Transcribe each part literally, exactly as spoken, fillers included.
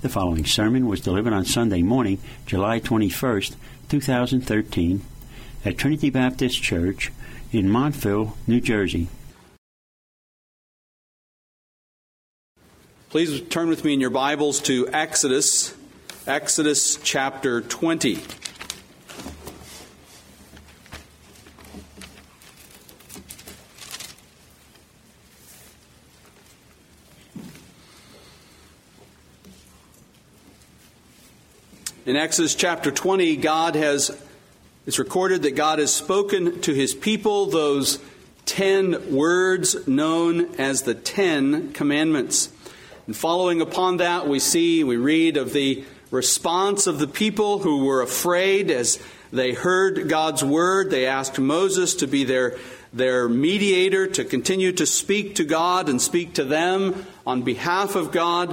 The following sermon was delivered on Sunday morning, July twenty-first, two thousand thirteen, at Trinity Baptist Church in Montville, New Jersey. Please turn with me in your Bibles to Exodus, Exodus chapter twenty. In Exodus chapter twenty, God has, it's recorded that God has spoken to His people those ten words known as the Ten Commandments. And following upon that, we see, we read of the response of the people who were afraid as they heard God's word. They asked Moses to be their, their mediator, to continue to speak to God and speak to them on behalf of God.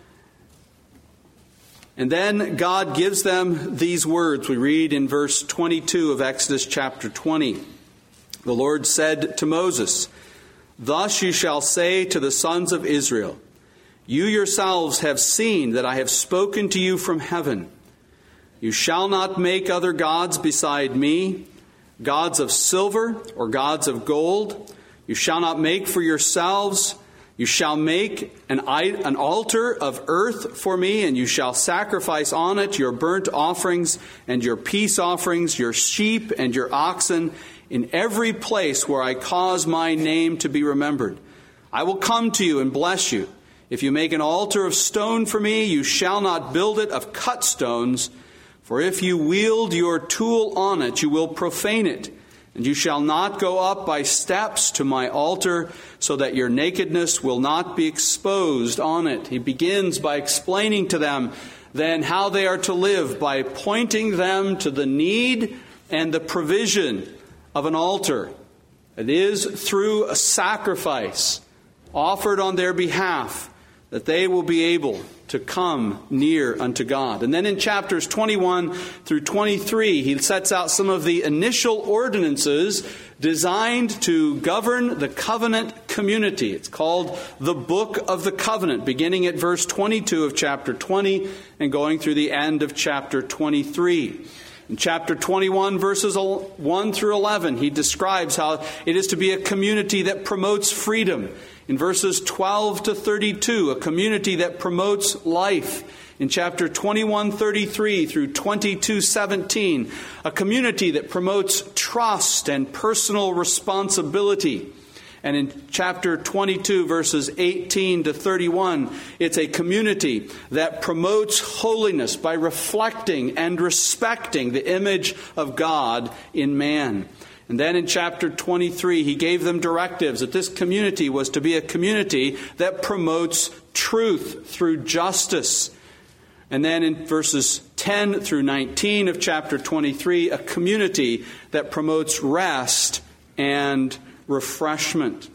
And then God gives them these words. We read in verse twenty-two of Exodus chapter twenty. The Lord said to Moses, "Thus you shall say to the sons of Israel, you yourselves have seen that I have spoken to you from heaven. You shall not make other gods beside me, gods of silver or gods of gold. You shall not make for yourselves. You shall make an, an altar of earth for me, and you shall sacrifice on it your burnt offerings and your peace offerings, your sheep and your oxen, in every place where I cause my name to be remembered. I will come to you and bless you. If you make an altar of stone for me, you shall not build it of cut stones, for if you wield your tool on it, you will profane it. And you shall not go up by steps to my altar, so that your nakedness will not be exposed on it." He begins by explaining to them then how they are to live, by pointing them to the need and the provision of an altar. It is through a sacrifice offered on their behalf that they will be able to come near unto God. And then in chapters twenty-one through twenty-three, he sets out some of the initial ordinances designed to govern the covenant community. It's called the Book of the Covenant, beginning at verse twenty-two of chapter twenty and going through the end of chapter twenty-three. In chapter twenty-one, verses one through eleven, he describes how it is to be a community that promotes freedom. In verses twelve to thirty-two, a community that promotes life. In chapter twenty-one thirty-three through twenty-two seventeen, a community that promotes trust and personal responsibility. And in chapter twenty-two, verses eighteen to thirty-one, it's a community that promotes holiness by reflecting and respecting the image of God in man. And then in chapter twenty-three, he gave them directives that this community was to be a community that promotes truth through justice. And then in verses ten through nineteen of chapter twenty-three, a community that promotes rest and refreshment.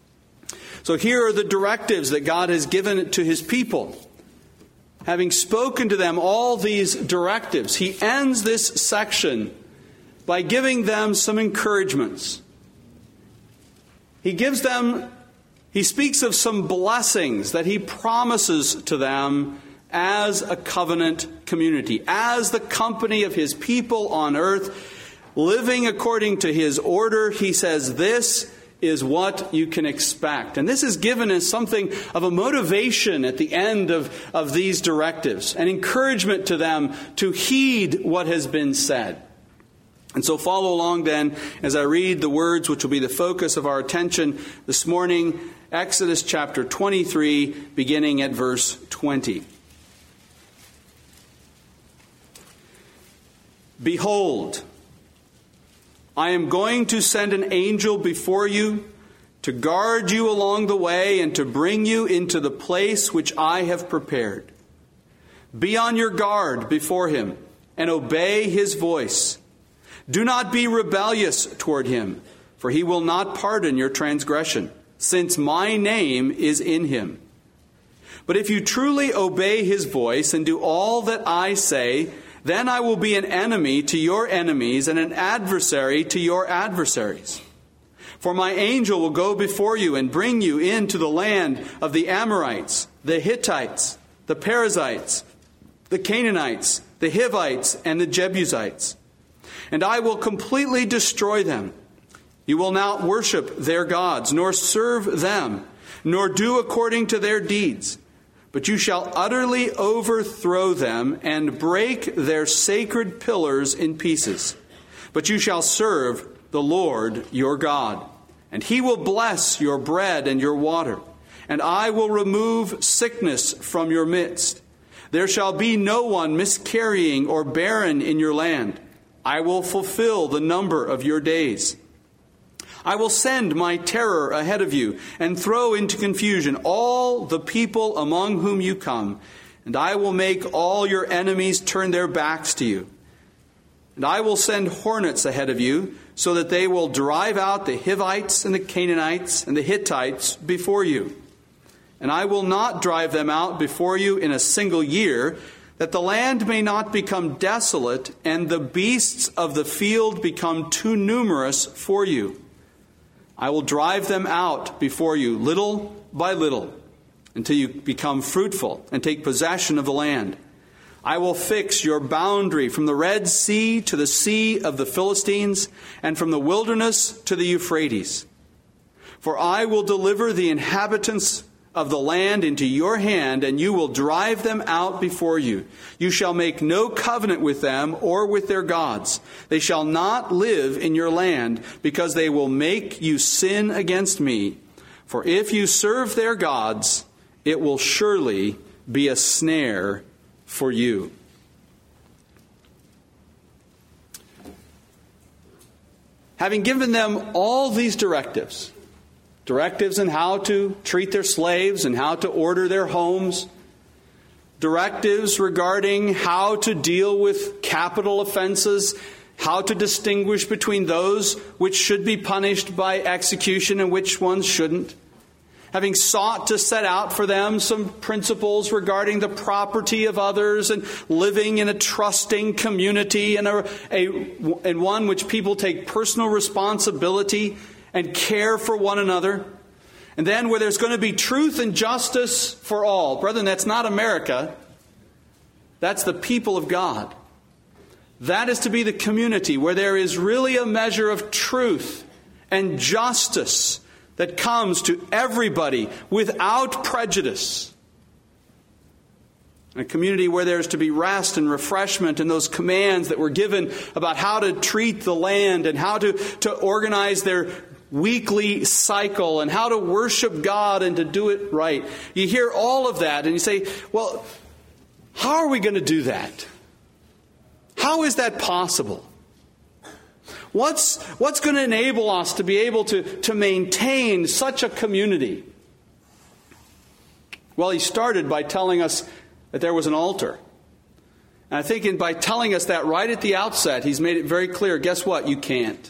So here are the directives that God has given to His people. Having spoken to them all these directives, He ends this section by giving them some encouragements. He gives them, he speaks of some blessings that he promises to them as a covenant community, as the company of his people on earth, living according to his order. He says, this is what you can expect. And this is given as something of a motivation at the end of, of these directives, an encouragement to them to heed what has been said. And so follow along then as I read the words which will be the focus of our attention this morning, Exodus chapter twenty-three, beginning at verse twenty. "Behold, I am going to send an angel before you to guard you along the way and to bring you into the place which I have prepared. Be on your guard before him and obey his voice. Do not be rebellious toward him, for he will not pardon your transgression, since my name is in him. But if you truly obey his voice and do all that I say, then I will be an enemy to your enemies and an adversary to your adversaries. For my angel will go before you and bring you into the land of the Amorites, the Hittites, the Perizzites, the Canaanites, the Hivites, and the Jebusites. And I will completely destroy them. You will not worship their gods, nor serve them, nor do according to their deeds. But you shall utterly overthrow them and break their sacred pillars in pieces. But you shall serve the Lord your God, and he will bless your bread and your water, and I will remove sickness from your midst. There shall be no one miscarrying or barren in your land. I will fulfill the number of your days. I will send my terror ahead of you and throw into confusion all the people among whom you come, and I will make all your enemies turn their backs to you. And I will send hornets ahead of you, so that they will drive out the Hivites and the Canaanites and the Hittites before you. And I will not drive them out before you in a single year, that the land may not become desolate and the beasts of the field become too numerous for you. I will drive them out before you little by little, until you become fruitful and take possession of the land. I will fix your boundary from the Red Sea to the Sea of the Philistines, and from the wilderness to the Euphrates. For I will deliver the inhabitants of the land into your hand, and you will drive them out before you. You shall make no covenant with them or with their gods. They shall not live in your land, because they will make you sin against me. For if you serve their gods, it will surely be a snare for you. Having given them all these directives, directives on how to treat their slaves and how to order their homes, directives regarding how to deal with capital offenses, how to distinguish between those which should be punished by execution and which ones shouldn't, having sought to set out for them some principles regarding the property of others and living in a trusting community and a, a, and one which people take personal responsibility and care for one another. And then where there's going to be truth and justice for all. Brethren, that's not America. That's the people of God. That is to be the community where there is really a measure of truth and justice that comes to everybody without prejudice. A community where there's to be rest and refreshment and those commands that were given about how to treat the land and how to, to organize their weekly cycle and how to worship God and to do it right. You hear all of that and you say, well, how are we going to do that? How is that possible? What's, what's going to enable us to be able to, to maintain such a community? Well, he started by telling us that there was an altar. And I think in, by telling us that right at the outset, he's made it very clear, guess what? You can't.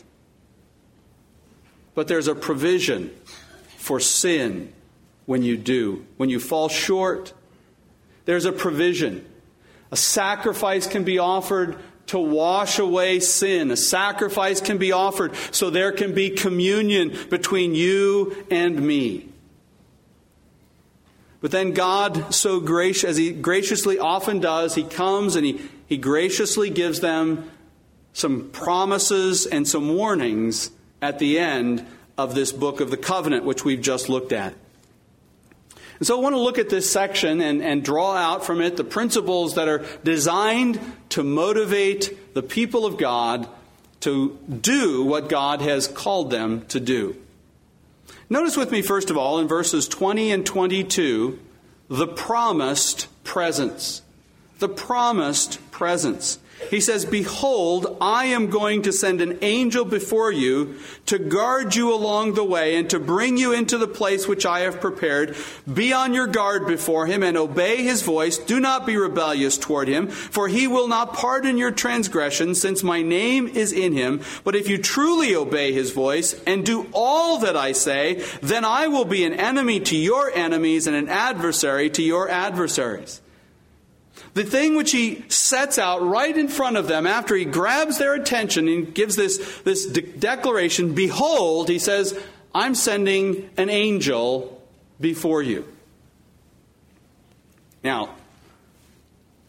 But there's a provision for sin when you do. When you fall short, there's a provision. A sacrifice can be offered to wash away sin. A sacrifice can be offered so there can be communion between you and me. But then God, so gracious, as he graciously often does, he comes and he, he graciously gives them some promises and some warnings at the end of this book of the covenant, which we've just looked at. And so I want to look at this section and, and draw out from it the principles that are designed to motivate the people of God to do what God has called them to do. Notice with me, first of all, in verses twenty and twenty-two, the promised presence. The promised presence. He says, behold, I am going to send an angel before you to guard you along the way and to bring you into the place which I have prepared. Be on your guard before him and obey his voice. Do not be rebellious toward him, for he will not pardon your transgression, since my name is in him. But if you truly obey his voice and do all that I say, then I will be an enemy to your enemies and an adversary to your adversaries. The thing which he sets out right in front of them after he grabs their attention and gives this, this de- declaration, behold, he says, I'm sending an angel before you. Now,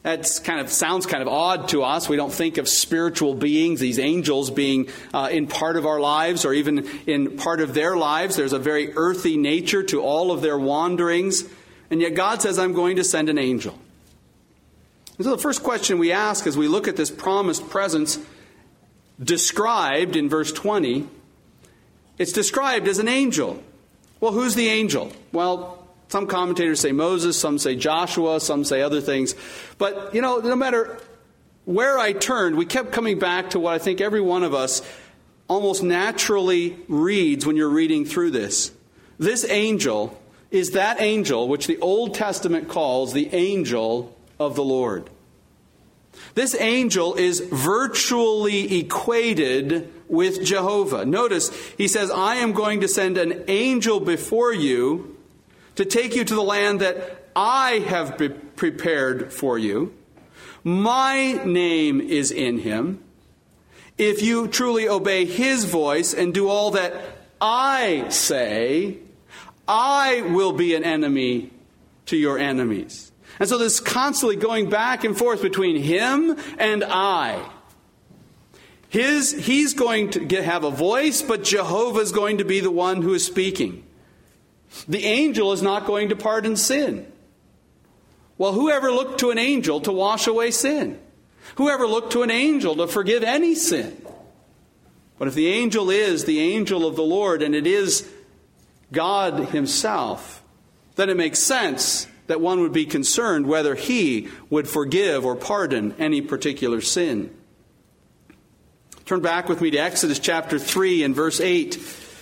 That kind of sounds kind of odd to us. We don't think of spiritual beings, these angels, being uh, in part of our lives or even in part of their lives. There's a very earthy nature to all of their wanderings. And yet God says, I'm going to send an angel. And so the first question we ask as we look at this promised presence described in verse twenty, it's described as an angel. Well, who's the angel? Well, some commentators say Moses, some say Joshua, some say other things. But, you know, no matter where I turned, we kept coming back to what I think every one of us almost naturally reads when you're reading through this. This angel is that angel which the Old Testament calls the angel of the Lord. This angel is virtually equated with Jehovah. Notice, he says, I am going to send an angel before you to take you to the land that I have be prepared for you. My name is in him. If you truly obey his voice and do all that I say, I will be an enemy to your enemies. And so this constantly going back and forth between him and I. His, he's going to get, have a voice, but Jehovah is going to be the one who is speaking. The angel is not going to pardon sin. Well, whoever looked to an angel to wash away sin? Whoever looked to an angel to forgive any sin? But if the angel is the angel of the Lord, and it is God himself, then it makes sense that one would be concerned whether he would forgive or pardon any particular sin. Turn back with me to Exodus chapter three and verse eight.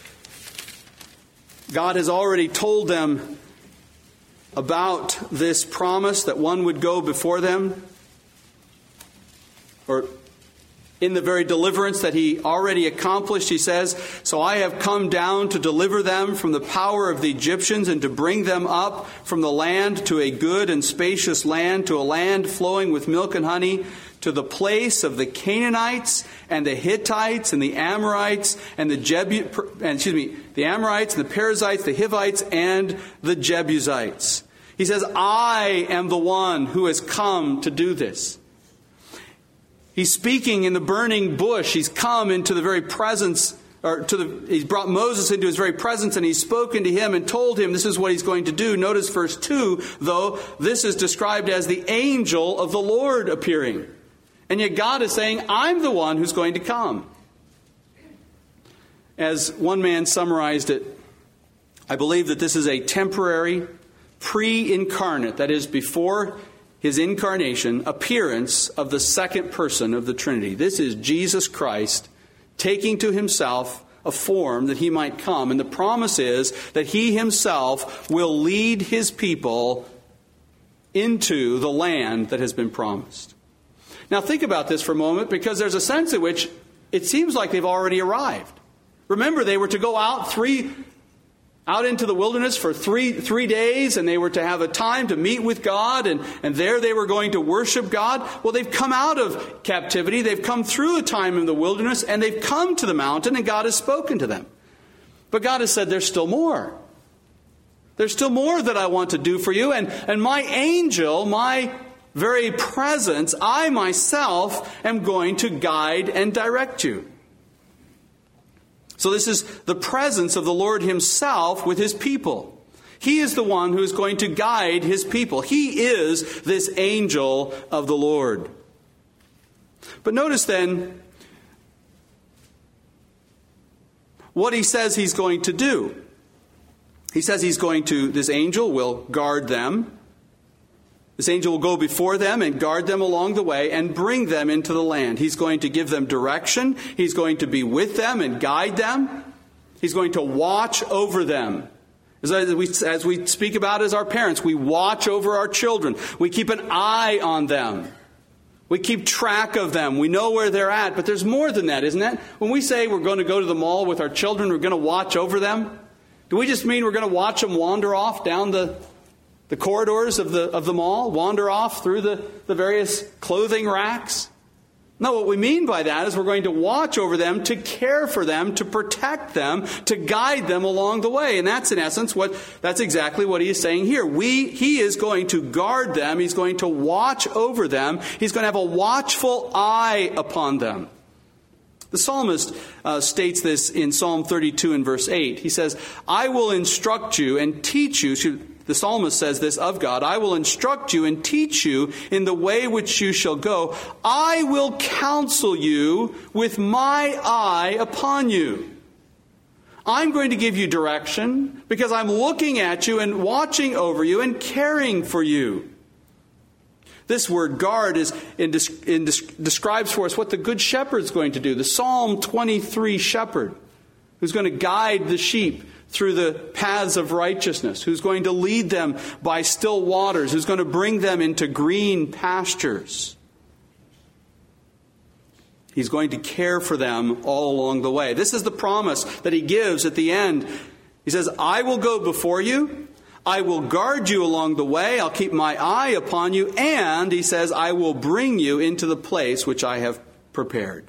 God has already told them about this promise that one would go before them, or in the very deliverance that he already accomplished. He says, so I have come down to deliver them from the power of the Egyptians and to bring them up from the land to a good and spacious land, to a land flowing with milk and honey, to the place of the Canaanites and the Hittites and the Amorites and the Jebu- and, excuse me, the Amorites and the Perizzites, the Hivites and the Jebusites. He says, I am the one who has come to do this. He's speaking in the burning bush. He's come into the very presence, or to the, he's brought Moses into his very presence, and he's spoken to him and told him this is what he's going to do. Notice verse two, though, this is described as the angel of the Lord appearing. And yet God is saying, I'm the one who's going to come. As one man summarized it, I believe that this is a temporary, pre-incarnate, that is, before his incarnation, appearance of the second person of the Trinity. This is Jesus Christ taking to himself a form that he might come. And the promise is that he himself will lead his people into the land that has been promised. Now think about this for a moment, because there's a sense in which it seems like they've already arrived. Remember, they were to go out three out into the wilderness for three three days, and they were to have a time to meet with God, and, and there they were going to worship God. Well, they've come out of captivity, they've come through a time in the wilderness, and they've come to the mountain, and God has spoken to them. But God has said, there's still more. There's still more that I want to do for you, and, and my angel, my very presence, I myself am going to guide and direct you. So this is the presence of the Lord himself with his people. He is the one who is going to guide his people. He is this angel of the Lord. But notice then what he says he's going to do. He says he's going to, this angel will guard them. This angel will go before them and guard them along the way and bring them into the land. He's going to give them direction. He's going to be with them and guide them. He's going to watch over them. As we, as we speak about as our parents, we watch over our children. We keep an eye on them. We keep track of them. We know where they're at. But there's more than that, isn't it? When we say we're going to go to the mall with our children, we're going to watch over them, do we just mean we're going to watch them wander off down the The corridors of the of the mall, wander off through the, the various clothing racks? No, what we mean by that is we're going to watch over them, to care for them, to protect them, to guide them along the way. And that's in essence what, that's exactly what he is saying here. We, he is going to guard them. He's going to watch over them. He's going to have a watchful eye upon them. The psalmist uh, states this in Psalm thirty-two and verse eight. He says, I will instruct you and teach you. The psalmist says this of God, I will instruct you and teach you in the way which you shall go. I will counsel you with my eye upon you. I'm going to give you direction because I'm looking at you and watching over you and caring for you. This word guard is in, in, describes for us what the good shepherd is going to do. The Psalm twenty-three shepherd who's going to guide the sheep through the paths of righteousness, who's going to lead them by still waters, who's going to bring them into green pastures. He's going to care for them all along the way. This is the promise that he gives at the end. He says, I will go before you. I will guard you along the way. I'll keep my eye upon you. And, he says, I will bring you into the place which I have prepared.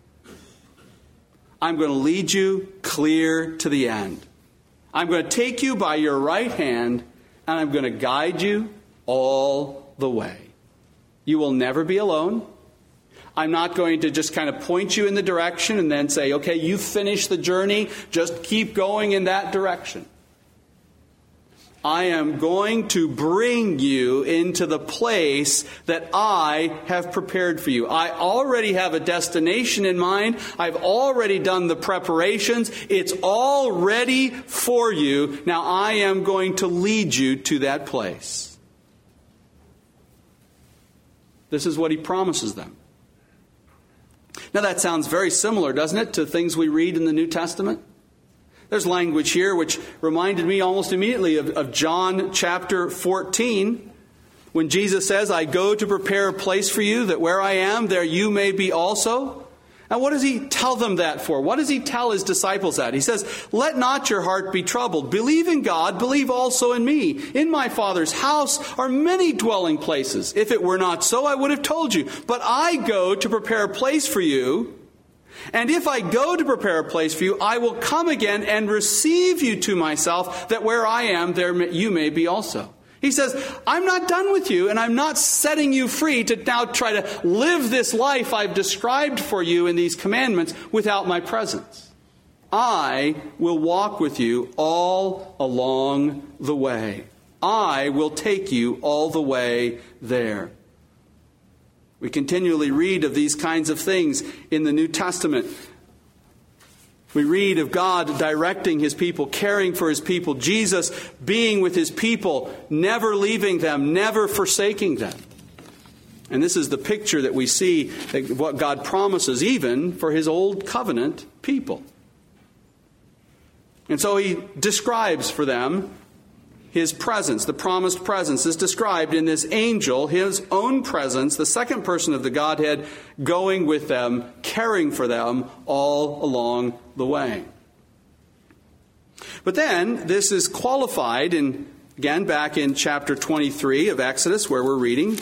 I'm going to lead you clear to the end. I'm going to take you by your right hand, and I'm going to guide you all the way. You will never be alone. I'm not going to just kind of point you in the direction and then say, okay, you finish the journey. Just keep going in that direction. I am going to bring you into the place that I have prepared for you. I already have a destination in mind. I've already done the preparations. It's all ready for you. Now I am going to lead you to that place. This is what he promises them. Now that sounds very similar, doesn't it, to things we read in the New Testament? There's language here which reminded me almost immediately of, of John chapter fourteen, when Jesus says, I go to prepare a place for you, that where I am, there you may be also. Now what does he tell them that for? What does he tell his disciples that? He says, let not your heart be troubled. Believe in God, believe also in me. In my Father's house are many dwelling places. If it were not so, I would have told you. But I go to prepare a place for you. And if I go to prepare a place for you, I will come again and receive you to myself, that where I am, there you may be also. He says, I'm not done with you, and I'm not setting you free to now try to live this life I've described for you in these commandments without my presence. I will walk with you all along the way. I will take you all the way there. We continually read of these kinds of things in the New Testament. We read of God directing his people, caring for his people, Jesus being with his people, never leaving them, never forsaking them. And this is the picture that we see, that what God promises even for his old covenant people. And so he describes for them his presence. The promised presence is described in this angel, his own presence, the second person of the Godhead, going with them, caring for them all along the way. But then this is qualified in, again, back in chapter twenty-three of Exodus, where we're reading.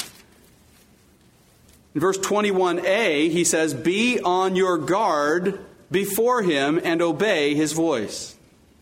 In verse twenty-one a, he says, be on your guard before him and obey his voice.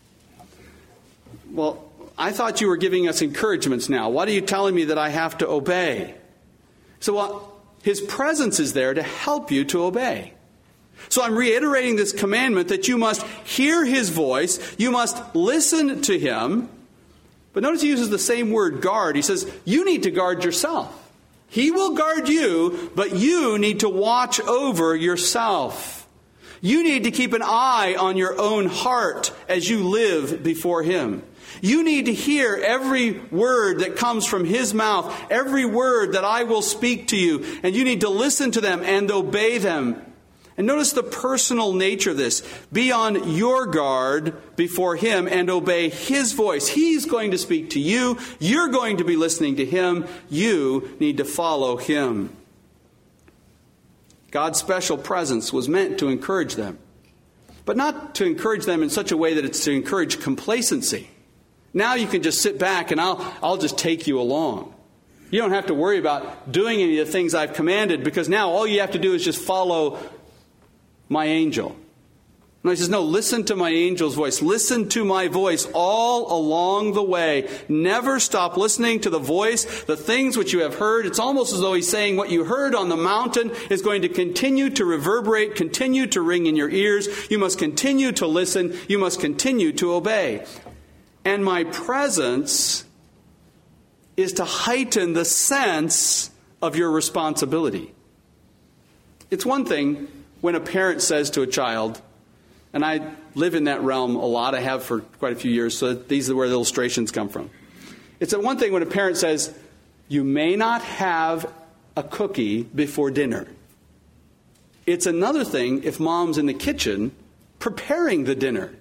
Well, I thought you were giving us encouragements now. What are you telling me that I have to obey? So well, his presence is there to help you to obey. So I'm reiterating this commandment that you must hear his voice. You must listen to him. But notice he uses the same word, guard. He says, you need to guard yourself. He will guard you, but you need to watch over yourself. You need to keep an eye on your own heart as you live before him. You need to hear every word that comes from his mouth, every word that I will speak to you, and you need to listen to them and obey them. And notice the personal nature of this. Be on your guard before him and obey his voice. He's going to speak to you. You're going to be listening to him. You need to follow him. God's special presence was meant to encourage them, but not to encourage them in such a way that it's to encourage complacency. Now you can just sit back and I'll, I'll just take you along. You don't have to worry about doing any of the things I've commanded, because now all you have to do is just follow my angel. And he says, no, listen to my angel's voice. Listen to my voice all along the way. Never stop listening to the voice, the things which you have heard. It's almost as though he's saying what you heard on the mountain is going to continue to reverberate, continue to ring in your ears. You must continue to listen. You must continue to obey. And my presence is to heighten the sense of your responsibility. It's one thing when a parent says to a child, and I live in that realm a lot. I have for quite a few years, so these are where the illustrations come from. It's one thing when a parent says, you may not have a cookie before dinner. It's another thing if mom's in the kitchen preparing the dinner.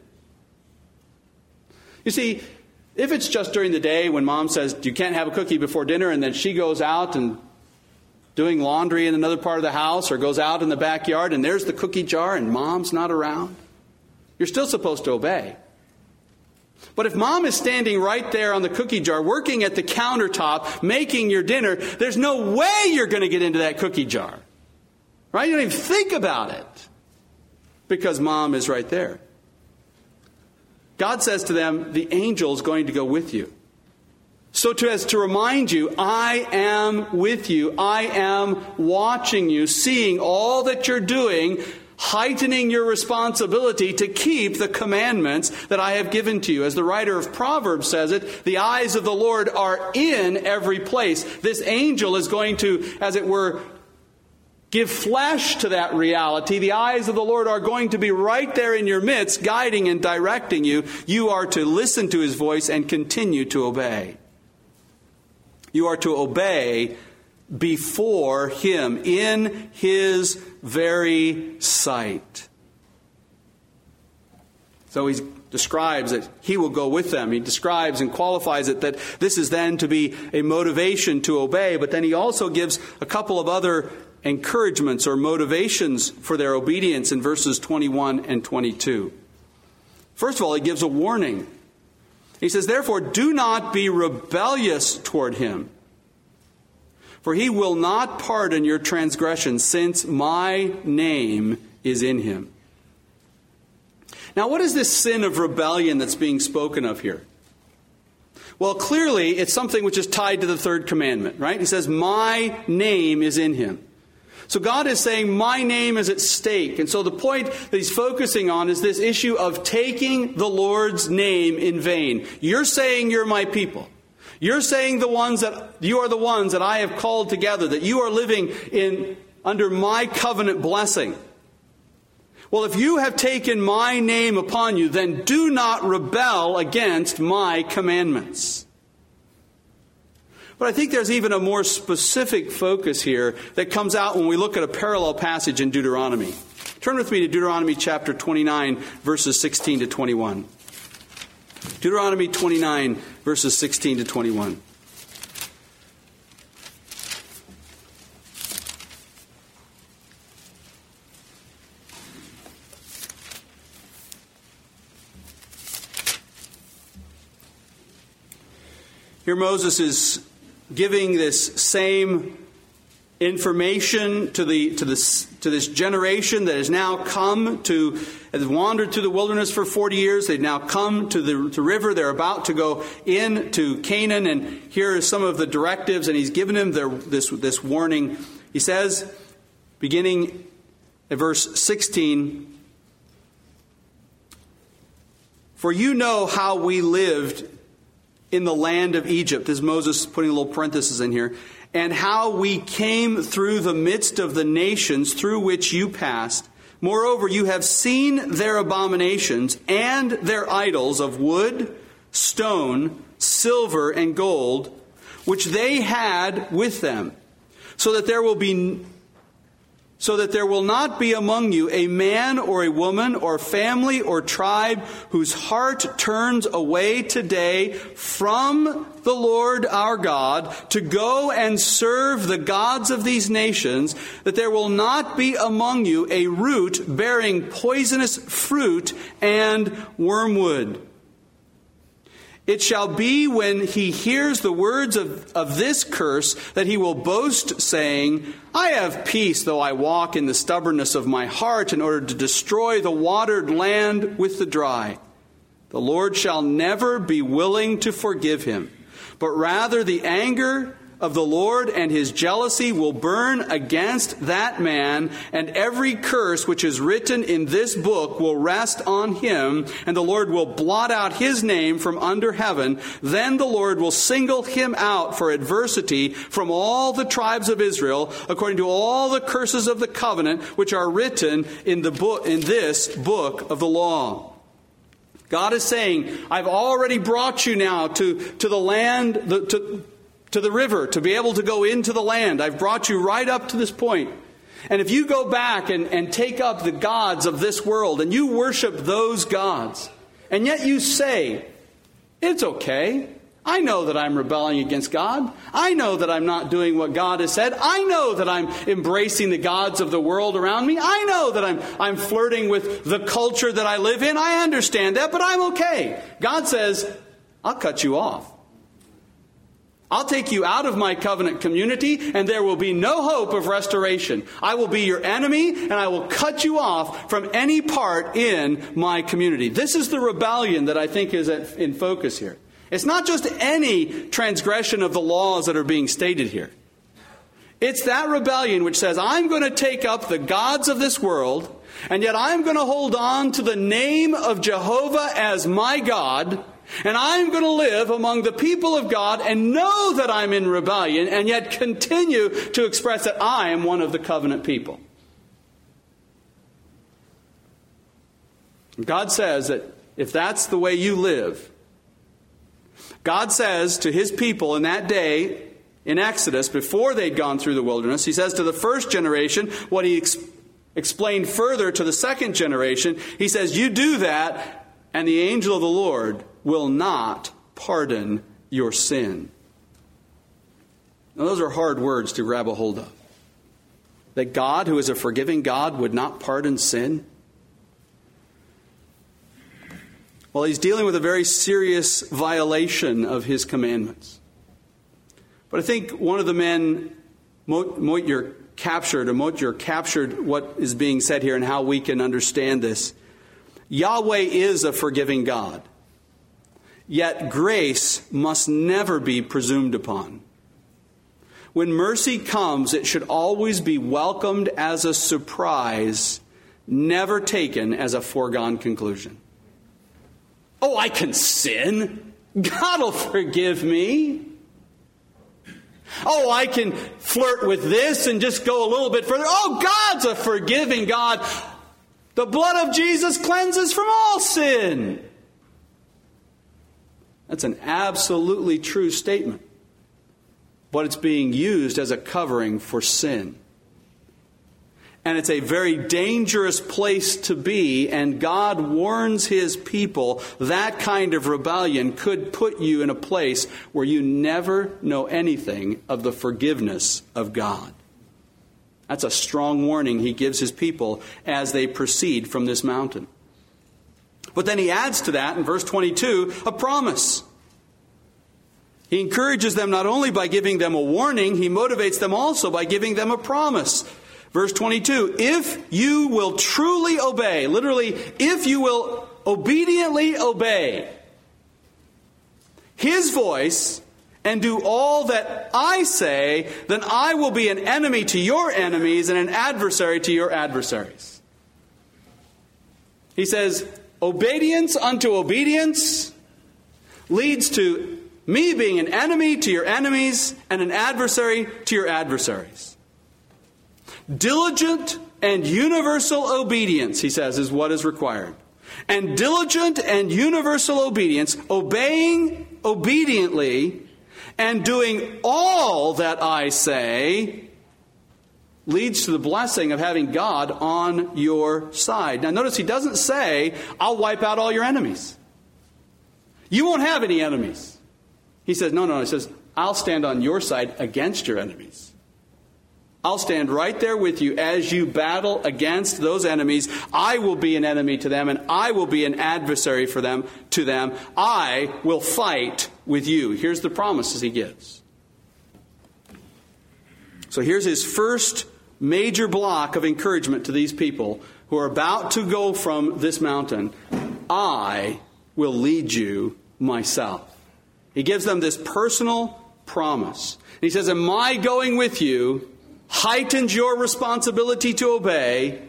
You see, if it's just during the day when mom says, you can't have a cookie before dinner, and then she goes out and doing laundry in another part of the house, or goes out in the backyard and there's the cookie jar and mom's not around, you're still supposed to obey. But if mom is standing right there on the cookie jar, working at the countertop, making your dinner, there's no way you're going to get into that cookie jar. Right? You don't even think about it, because mom is right there. God says to them, the angel is going to go with you. So to, as to remind you, I am with you. I am watching you, seeing all that you're doing, heightening your responsibility to keep the commandments that I have given to you. As the writer of Proverbs says it, the eyes of the Lord are in every place. This angel is going to, as it were, give flesh to that reality. The eyes of the Lord are going to be right there in your midst, guiding and directing you. You are to listen to his voice and continue to obey. You are to obey before him, in his very sight. So he describes that he will go with them. He describes and qualifies it that this is then to be a motivation to obey. But then he also gives a couple of other encouragements or motivations for their obedience in verses twenty-one and twenty-two. First of all, he gives a warning. He says, therefore, do not be rebellious toward him, for he will not pardon your transgressions, since my name is in him. Now, what is this sin of rebellion that's being spoken of here? Well, clearly, it's something which is tied to the third commandment, right? He says, my name is in him. So God is saying, my name is at stake. And so the point that he's focusing on is this issue of taking the Lord's name in vain. You're saying you're my people. You're saying the ones that you are the ones that I have called together, that you are living in under my covenant blessing. Well, if you have taken my name upon you, then do not rebel against my commandments. But I think there's even a more specific focus here that comes out when we look at a parallel passage in Deuteronomy. Turn with me to Deuteronomy chapter twenty-nine, verses sixteen to twenty-one. Deuteronomy twenty-nine, verses sixteen to twenty-one. Here Moses is giving this same information to the to this to this generation that has now come to has wandered through the wilderness for forty years. They've now come to the to river. They're about to go into Canaan, and here are some of the directives. And he's given them their, this this warning. He says, beginning at verse sixteen, "For you know how we lived in the land of Egypt." This is Moses putting a little parenthesis in here. "And how we came through the midst of the nations through which you passed. Moreover, you have seen their abominations and their idols of wood, stone, silver, and gold, which they had with them, so that there will be so that there will not be among you a man or a woman or family or tribe whose heart turns away today from the Lord our God to go and serve the gods of these nations, that there will not be among you a root bearing poisonous fruit and wormwood. It shall be when he hears the words of, of this curse that he will boast, saying, I have peace, though I walk in the stubbornness of my heart, in order to destroy the watered land with the dry. The Lord shall never be willing to forgive him, but rather the anger of the Lord and his jealousy will burn against that man, and every curse which is written in this book will rest on him, and the Lord will blot out his name from under heaven. Then the Lord will single him out for adversity from all the tribes of Israel, according to all the curses of the covenant which are written in the book, in this book of the law. God is saying, I've already brought you now to, to the land, the, to to the river, to be able to go into the land. I've brought you right up to this point. And if you go back and, and take up the gods of this world and you worship those gods, and yet you say, it's okay. I know that I'm rebelling against God. I know that I'm not doing what God has said. I know that I'm embracing the gods of the world around me. I know that I'm, I'm flirting with the culture that I live in. I understand that, but I'm okay. God says, I'll cut you off. I'll take you out of my covenant community, and there will be no hope of restoration. I will be your enemy, and I will cut you off from any part in my community. This is the rebellion that I think is in focus here. It's not just any transgression of the laws that are being stated here. It's that rebellion which says, I'm going to take up the gods of this world, and yet I'm going to hold on to the name of Jehovah as my God, and I'm going to live among the people of God and know that I'm in rebellion, and yet continue to express that I am one of the covenant people. God says that if that's the way you live, God says to his people in that day, in Exodus, before they'd gone through the wilderness, he says to the first generation what he ex- explained further to the second generation. He says, you do that, and the angel of the Lord will not pardon your sin. Now, those are hard words to grab a hold of. That God, who is a forgiving God, would not pardon sin. Well, he's dealing with a very serious violation of his commandments. But I think one of the men, Moitier, captured, or Moitier captured what is being said here and how we can understand this. Yahweh is a forgiving God. Yet grace must never be presumed upon. When mercy comes, it should always be welcomed as a surprise, never taken as a foregone conclusion. Oh, I can sin. God will forgive me. Oh, I can flirt with this and just go a little bit further. Oh, God's a forgiving God. The blood of Jesus cleanses from all sin. That's an absolutely true statement. But it's being used as a covering for sin. And it's a very dangerous place to be, and God warns his people that kind of rebellion could put you in a place where you never know anything of the forgiveness of God. That's a strong warning he gives his people as they proceed from this mountain. But then he adds to that in verse twenty-two a promise. He encourages them not only by giving them a warning, he motivates them also by giving them a promise. Verse twenty-two, if you will truly obey, literally, if you will obediently obey his voice and do all that I say, then I will be an enemy to your enemies and an adversary to your adversaries. He says, obedience unto obedience leads to me being an enemy to your enemies and an adversary to your adversaries. Diligent and universal obedience, he says, is what is required. And diligent and universal obedience, obeying obediently and doing all that I say, leads to the blessing of having God on your side. Now notice he doesn't say, I'll wipe out all your enemies. You won't have any enemies. He says, no, no, he says, I'll stand on your side against your enemies. I'll stand right there with you as you battle against those enemies. I will be an enemy to them, and I will be an adversary for them to them. I will fight with you. Here's the promises he gives. So here's his first major block of encouragement to these people who are about to go from this mountain. I will lead you myself. He gives them this personal promise. And he says, and my going with you heightens your responsibility to obey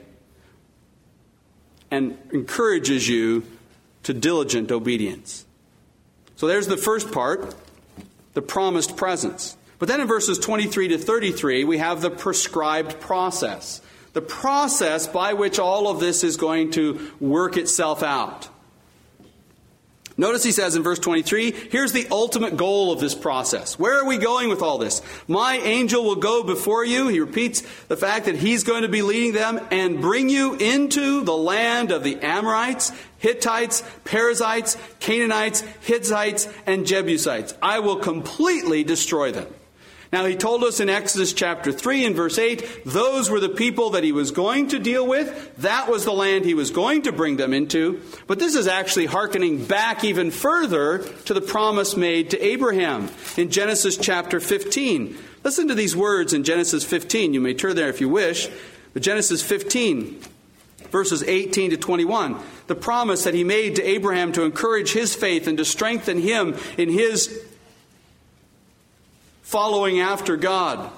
and encourages you to diligent obedience. So there's the first part, the promised presence. But then in verses twenty-three to thirty-three, we have the prescribed process. The process by which all of this is going to work itself out. Notice he says in verse twenty-three, here's the ultimate goal of this process. Where are we going with all this? My angel will go before you. He repeats the fact that he's going to be leading them and bring you into the land of the Amorites, Hittites, Perizzites, Canaanites, Hittites, and Jebusites. I will completely destroy them. Now, he told us in Exodus chapter three and verse eight, those were the people that he was going to deal with. That was the land he was going to bring them into. But this is actually hearkening back even further to the promise made to Abraham in Genesis chapter fifteen. Listen to these words in Genesis fifteen. You may turn there if you wish. But Genesis fifteen, verses eighteen to twenty-one. The promise that he made to Abraham to encourage his faith and to strengthen him in his following after God.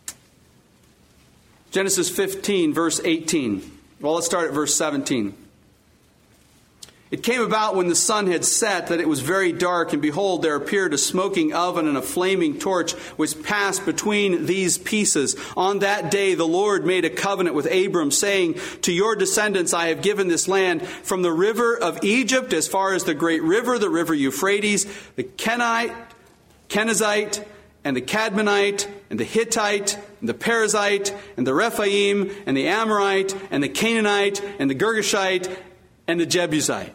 Genesis fifteen, verse eighteen. Well, let's start at verse seventeen. It came about when the sun had set that it was very dark, and behold, there appeared a smoking oven and a flaming torch which passed between these pieces. On that day the Lord made a covenant with Abram, saying, to your descendants I have given this land, from the river of Egypt as far as the great river, the river Euphrates, the Kenite, Kenizzite, and the Cadmonite, and the Hittite, and the Perizzite, and the Rephaim, and the Amorite, and the Canaanite, and the Girgashite, and the Jebusite.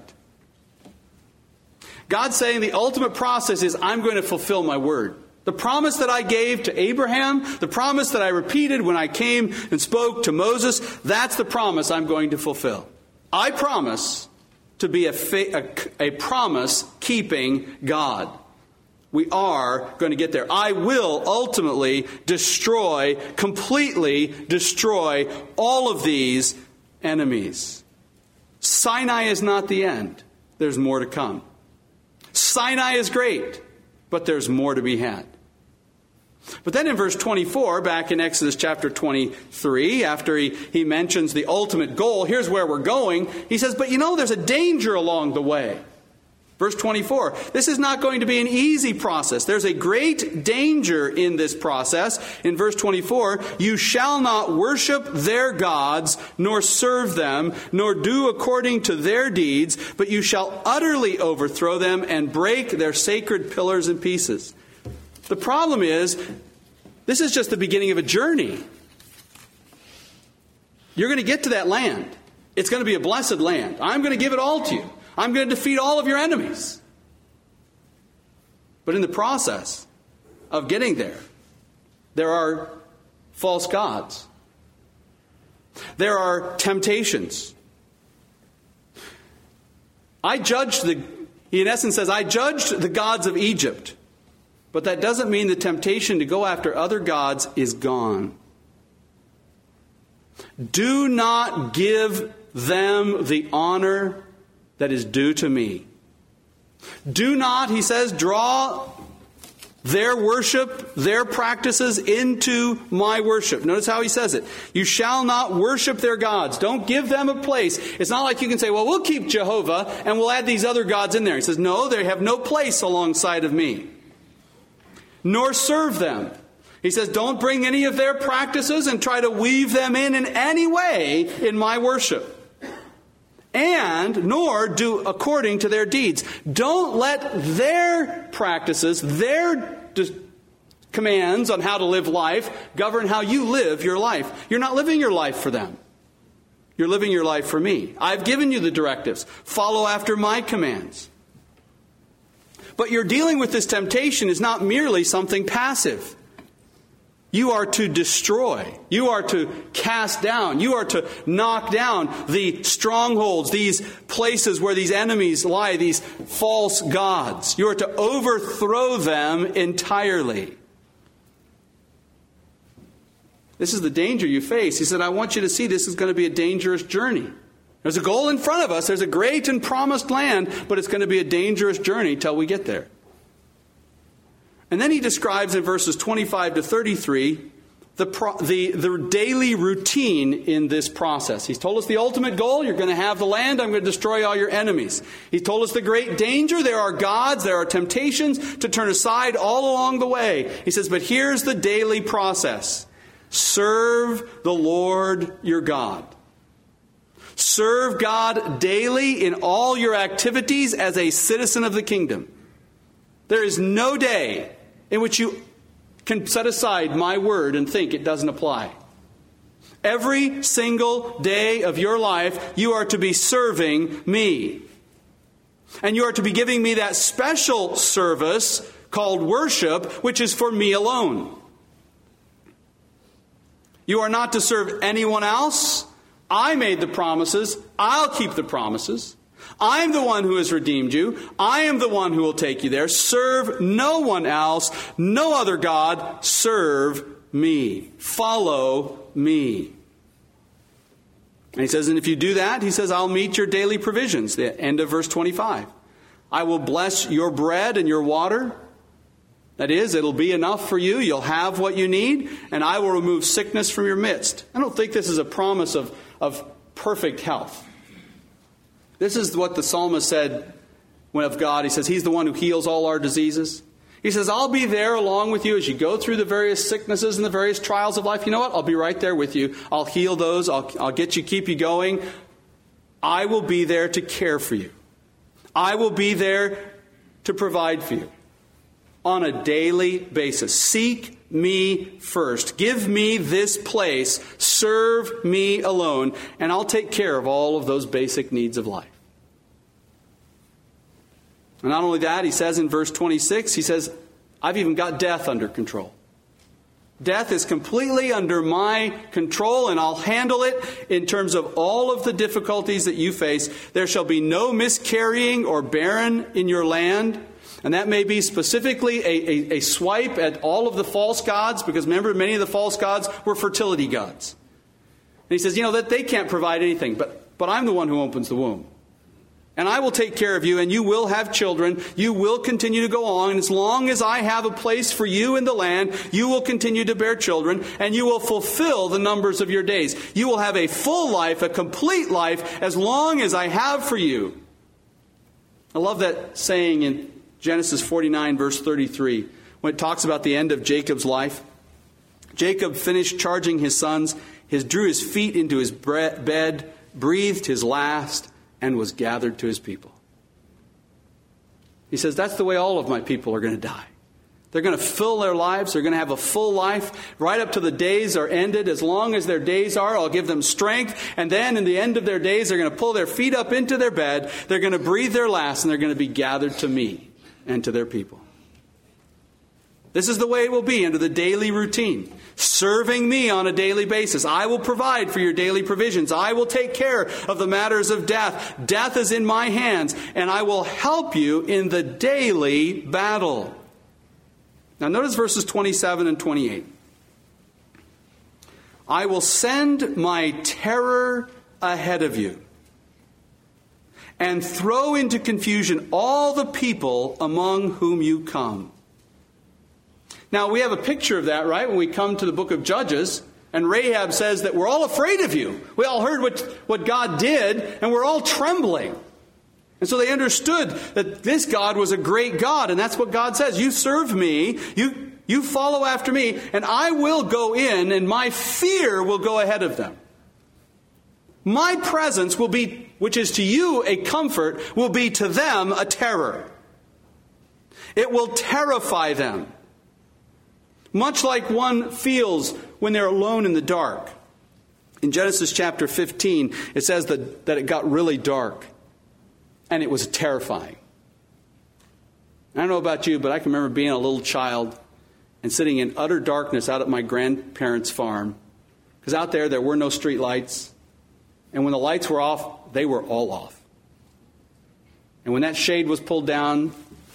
God's saying the ultimate process is, I'm going to fulfill my word. The promise that I gave to Abraham, the promise that I repeated when I came and spoke to Moses, that's the promise I'm going to fulfill. I promise to be a, fa- a, a promise-keeping God. We are going to get there. I will ultimately destroy, completely destroy all of these enemies. Sinai is not the end. There's more to come. Sinai is great, but there's more to be had. But then in verse twenty-four, back in Exodus chapter twenty-three, after he, he mentions the ultimate goal, here's where we're going. He says, but you know, there's a danger along the way. Verse twenty-four, this is not going to be an easy process. There's a great danger in this process. In verse twenty-four, you shall not worship their gods, nor serve them, nor do according to their deeds, but you shall utterly overthrow them and break their sacred pillars in pieces. The problem is, this is just the beginning of a journey. You're going to get to that land. It's going to be a blessed land. I'm going to give it all to you. I'm going to defeat all of your enemies. But in the process of getting there, there are false gods. There are temptations. I judged the, he in essence says, I judged the gods of Egypt. But that doesn't mean the temptation to go after other gods is gone. Do not give them the honor that is due to me. Do not, he says, draw their worship, their practices into my worship. Notice how he says it. You shall not worship their gods. Don't give them a place. It's not like you can say, well, we'll keep Jehovah and we'll add these other gods in there. He says, no, they have no place alongside of me. Nor serve them. He says, don't bring any of their practices and try to weave them in in any way in my worship. And nor do according to their deeds. Don't let their practices, their dis- commands on how to live life, govern how you live your life. You're not living your life for them. You're living your life for me. I've given you the directives. Follow after my commands. But your dealing with this temptation is not merely something passive. You are to destroy. You are to cast down. You are to knock down the strongholds, these places where these enemies lie, these false gods. You are to overthrow them entirely. This is the danger you face. He said, I want you to see this is going to be a dangerous journey. There's a goal in front of us. There's a great and promised land, but it's going to be a dangerous journey till we get there. And then he describes in verses twenty-five to thirty-three the, pro- the, the daily routine in this process. He's told us the ultimate goal. You're going to have the land. I'm going to destroy all your enemies. He's told us the great danger. There are gods. There are temptations to turn aside all along the way. He says, but here's the daily process. Serve the Lord your God. Serve God daily in all your activities as a citizen of the kingdom. There is no day in which you can set aside my word and think it doesn't apply. Every single day of your life, you are to be serving me. And you are to be giving me that special service called worship, which is for me alone. You are not to serve anyone else. I made the promises. I'll keep the promises. I'm the one who has redeemed you. I am the one who will take you there. Serve no one else, no other God. Serve me. Follow me. And he says, and if you do that, he says, I'll meet your daily provisions. The end of verse twenty-five. I will bless your bread and your water. That is, it'll be enough for you. You'll have what you need, and I will remove sickness from your midst. I don't think this is a promise of, of perfect health. This is what the psalmist said when of God. He says, He's the one who heals all our diseases. He says, I'll be there along with you as you go through the various sicknesses and the various trials of life. You know what? I'll be right there with you. I'll heal those. I'll, I'll get you, keep you going. I will be there to care for you. I will be there to provide for you. On a daily basis. Seek me first. Give me this place. Serve me alone. And I'll take care of all of those basic needs of life. And not only that, he says in verse twenty-six, he says, I've even got death under control. Death is completely under my control, and I'll handle it in terms of all of the difficulties that you face. There shall be no miscarrying or barren in your land. And that may be specifically a, a, a swipe at all of the false gods, because remember, many of the false gods were fertility gods. And he says, you know, that they can't provide anything, but, but I'm the one who opens the womb. And I will take care of you, and you will have children. You will continue to go on. And as long as I have a place for you in the land, you will continue to bear children, and you will fulfill the numbers of your days. You will have a full life, a complete life, as long as I have for you. I love that saying in Genesis forty-nine, verse thirty-three, when it talks about the end of Jacob's life. Jacob finished charging his sons, his drew his feet into his bed, breathed his last, and was gathered to his people. He says, that's the way all of my people are going to die. They're going to fill their lives. They're going to have a full life right up to the days are ended. As long as their days are, I'll give them strength. And then in the end of their days, they're going to pull their feet up into their bed. They're going to breathe their last, and they're going to be gathered to me and to their people. This is the way it will be under the daily routine. Serving me on a daily basis. I will provide for your daily provisions. I will take care of the matters of death. Death is in my hands, and I will help you in the daily battle. Now notice verses twenty-seven and twenty-eight. I will send my terror ahead of you and throw into confusion all the people among whom you come. Now, we have a picture of that, right, when we come to the book of Judges, and Rahab says that we're all afraid of you. We all heard what, what God did, and we're all trembling. And so they understood that this God was a great God, and that's what God says. You serve me, you, you follow after me, and I will go in, and my fear will go ahead of them. My presence will be, which is to you a comfort, will be to them a terror. It will terrify them. Much like one feels when they're alone in the dark. In Genesis chapter fifteen, it says that, that it got really dark. And it was terrifying. I don't know about you, but I can remember being a little child and sitting in utter darkness out at my grandparents' farm. Because out there, there were no street lights. And when the lights were off, they were all off. And when that shade was pulled down,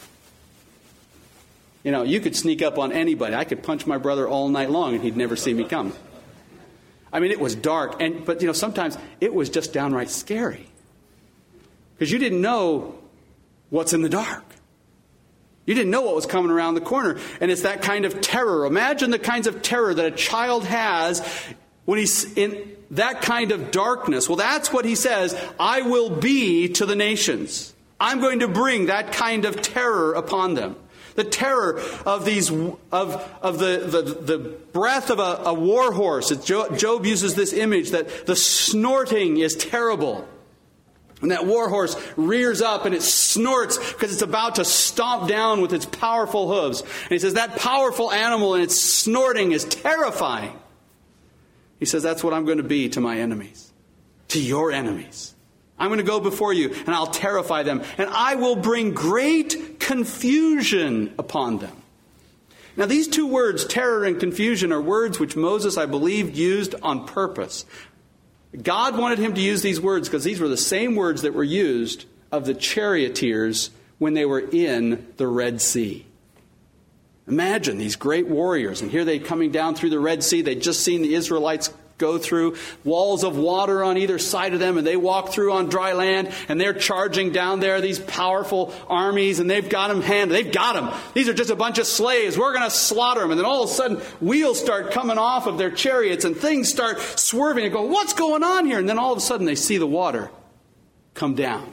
you know, you could sneak up on anybody. I could punch my brother all night long and he'd never see me come. I mean, it was dark. And but, you know, sometimes it was just downright scary. Because you didn't know what's in the dark. You didn't know what was coming around the corner. And it's that kind of terror. Imagine the kinds of terror that a child has when he's in that kind of darkness. Well, that's what he says, I will be to the nations. I'm going to bring that kind of terror upon them. The terror of these of of the the, the breath of a, a war horse. Job uses this image that the snorting is terrible. And that war horse rears up and it snorts because it's about to stomp down with its powerful hooves. And he says that powerful animal and its snorting is terrifying. He says that's what I'm going to be to my enemies, to your enemies. I'm going to go before you and I'll terrify them. And I will bring great confusion upon them. Now these two words, terror and confusion, are words which Moses, I believe, used on purpose. God wanted him to use these words because these were the same words that were used of the charioteers when they were in the Red Sea. Imagine these great warriors, and here they coming down through the Red Sea. They'd just seen the Israelites go through walls of water on either side of them, and they walk through on dry land, and they're charging down there, these powerful armies, and they've got them handed. They've got them. These are just a bunch of slaves. We're going to slaughter them. And then all of a sudden, wheels start coming off of their chariots, and things start swerving and go, what's going on here? And then all of a sudden, they see the water come down.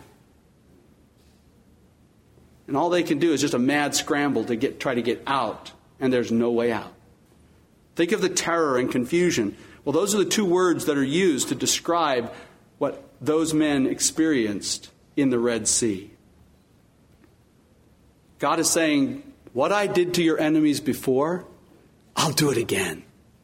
And all they can do is just a mad scramble to get try to get out, and there's no way out. Think of the terror and confusion. Well, those are the two words that are used to describe what those men experienced in the Red Sea. God is saying, what I did to your enemies before, I'll do it again.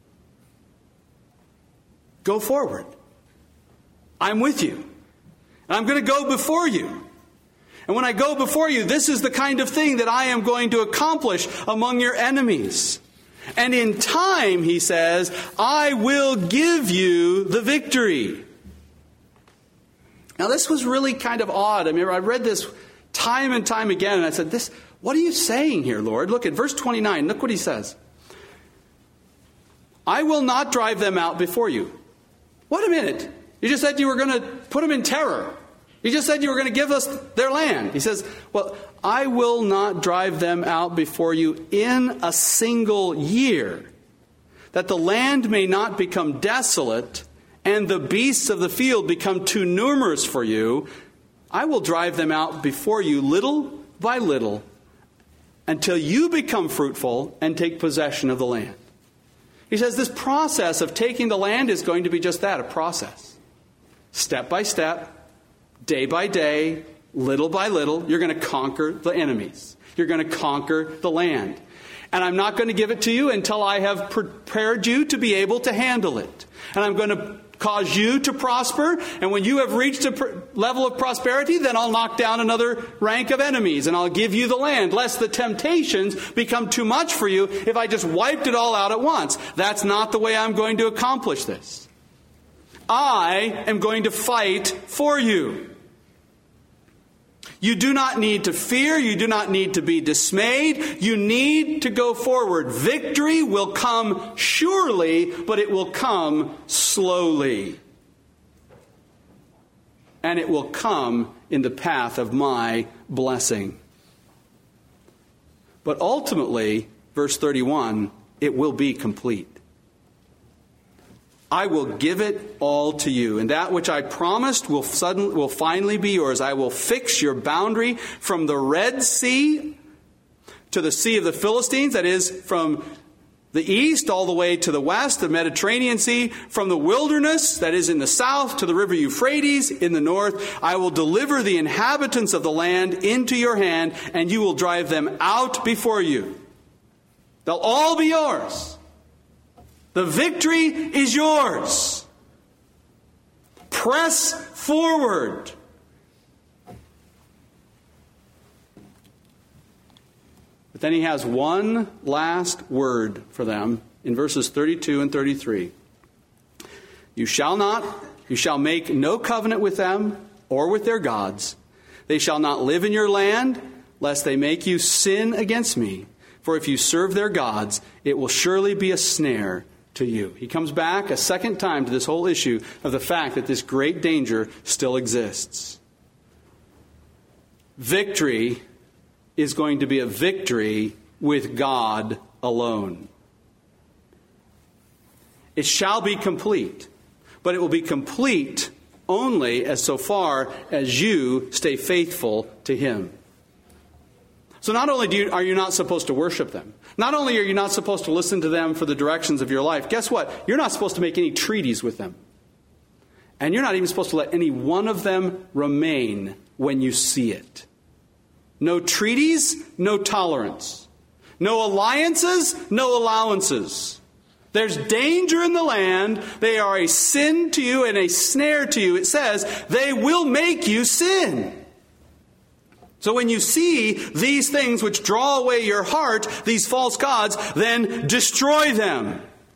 Go forward. I'm with you. And I'm going to go before you. And when I go before you, this is the kind of thing that I am going to accomplish among your enemies. And in time, he says, I will give you the victory. Now, this was really kind of odd. I mean, I read this time and time again, and I said, "This, what are you saying here, Lord?" Look at verse twenty-nine. Look what he says. I will not drive them out before you. Wait a minute. You just said you were going to put them in terror. You just said you were going to give us their land. He says, well, I will not drive them out before you in a single year, that the land may not become desolate and the beasts of the field become too numerous for you. I will drive them out before you little by little until you become fruitful and take possession of the land. He says this process of taking the land is going to be just that, a process. Step by step. Day by day, little by little, you're going to conquer the enemies. You're going to conquer the land. And I'm not going to give it to you until I have prepared you to be able to handle it. And I'm going to cause you to prosper. And when you have reached a pr- level of prosperity, then I'll knock down another rank of enemies. And I'll give you the land, lest the temptations become too much for you if I just wiped it all out at once. That's not the way I'm going to accomplish this. I am going to fight for you. You do not need to fear. You do not need to be dismayed. You need to go forward. Victory will come surely, but it will come slowly. And it will come in the path of my blessing. But ultimately, verse thirty-one, it will be complete. I will give it all to you. And that which I promised will suddenly, will finally be yours. I will fix your boundary from the Red Sea to the Sea of the Philistines, that is, from the east all the way to the west, the Mediterranean Sea, from the wilderness, that is in the south, to the river Euphrates in the north. I will deliver the inhabitants of the land into your hand, and you will drive them out before you. They'll all be yours. The victory is yours. Press forward. But then he has one last word for them in verses thirty-two and thirty-three. You shall not, you shall make no covenant with them or with their gods. They shall not live in your land, lest they make you sin against me. For if you serve their gods, it will surely be a snare to you. He comes back a second time to this whole issue of the fact that this great danger still exists. Victory is going to be a victory with God alone. It shall be complete, but it will be complete only as so far as you stay faithful to Him. So not only do you, are you not supposed to worship them, not only are you not supposed to listen to them for the directions of your life, guess what? You're not supposed to make any treaties with them. And you're not even supposed to let any one of them remain when you see it. No treaties, no tolerance. No alliances, no allowances. There's danger in the land. They are a sin to you and a snare to you. It says they will make you sin. So when you see these things which draw away your heart, these false gods, then destroy them.